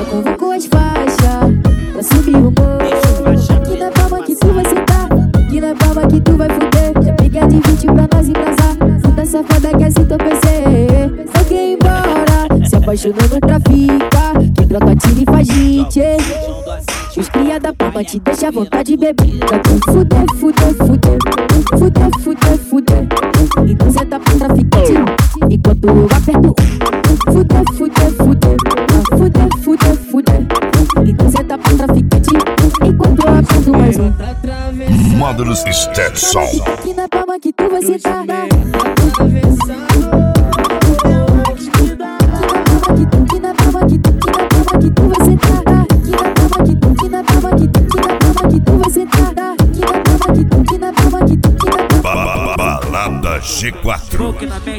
Já convocou as faixas pra subir o morro. Que na palma que tu vai sentar, que na palma que tu vai fuder. Já pega de 20 pra nós embrasar. Puta safada quer se entorpecer. Só quer ir embora, se apaixonou no trafica. Que troca tiro e faz hit. Os cria da palma te deixa à vontade de beber. Vai tu fuder, fuder, fuder. Fuder, fuder, fuder. Então cê tá pro traficante enquanto eu aperto. Fuder, fuder, fuder. Fuder, fuder, fuder. Então cê tá pro traficante enquanto eu aperto mais um. Módulos Stetson. Que na palma que tu vai sentar. Que na palma que tu vai sentar. Que na palma que tu vai sentar. Que na palma que Balada G4.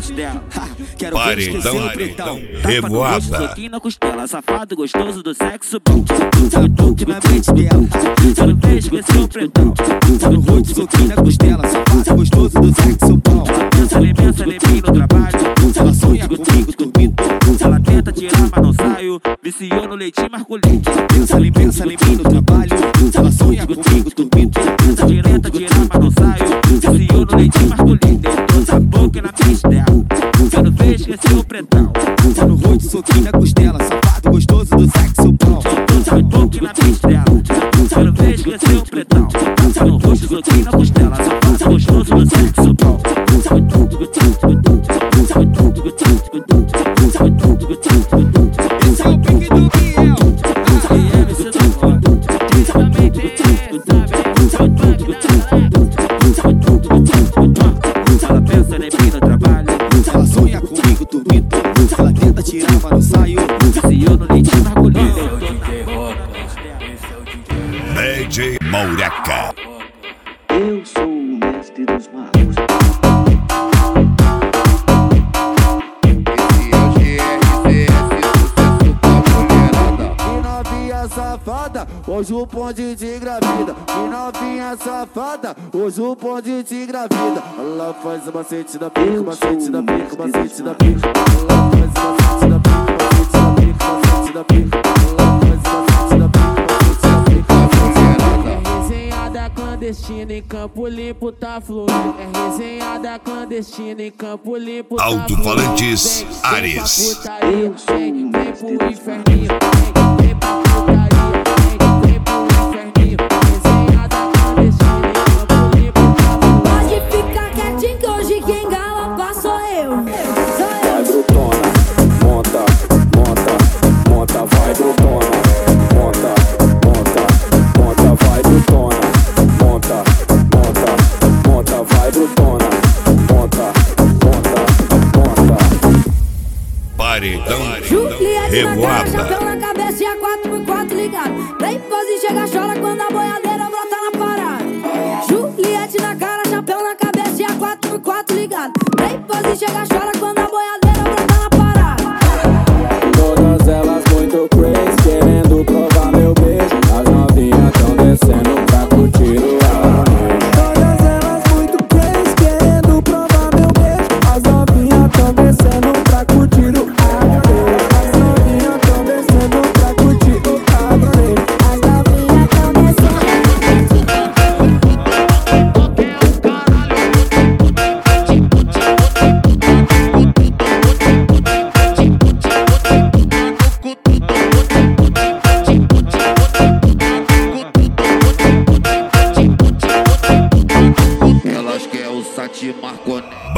Paredão Revoada. Soquinho na costela, safado gostoso do sexo bom. Que na mente dela, só não vejo com esse pretão. Só no rosto, soquinho na costela, safado gostoso do sexo bom. Pensa nem bem no trabalho. Ela sonha comigo dormindo. Ela tenta tirar, mas não saio. Viciou no leitinho masculino. Pensa nem bem no trabalho. Ela sonha comigo dormindo. Tenta tirar, mas não saio. Viciou no leitinho masculino. Deu boca na mente dela. Eu não vejo que esse pretão. Só no rosto, soquinho na costela, safado gostoso do sexo bom. Boca na mente dela. Eu não vejo que esse pretão. Só no rosto, soquinho na costela, safado gostoso do sexo bom. Esse é o pique do Biel. Também tem, ela pensa nem bem no trabalho. Ela sonha comigo dormindo. Ela tenta tirar, mas não saiu. Se eu não leitinho masculino. DJ Maureca. Eu sou o mestre dos magos. Safada, hoje o bonde te engravida. Que novinha safada, hoje o bonde te engravida. Ela faz o macete da pica, macete da pica, macete da pica. Ela faz o macete da pica, macete da pica, macete da pica. Ela faz o macete da pica, macete da pica. É resenhada clandestina em Campo Limpo, tá fluindo. É resenhada clandestina em Campo Limpo, tá fluindo. Alto-falantes Ares. Vem pro inferninho. Paredão Revoada. Chapéu na cabeça e a 4x4 ligado. Vem pose e chega, chora quando a boiadeira brota na parada. Juliette na cara, chapéu na cabeça e a 4x4 ligado. Vem pose e chega, chora quando a boiadeira brota na parada. Todas elas muito crazy, querendo provar meu beijo. As novinhas tão descendo pra curtir o ar. Todas elas muito crazy, querendo provar meu beijo. As novinhas tão descendo pra curtir o ar.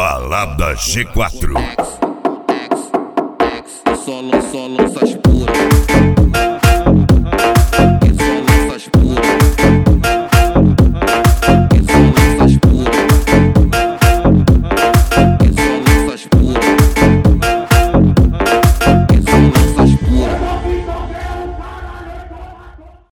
Balada G4. Só lança as puras.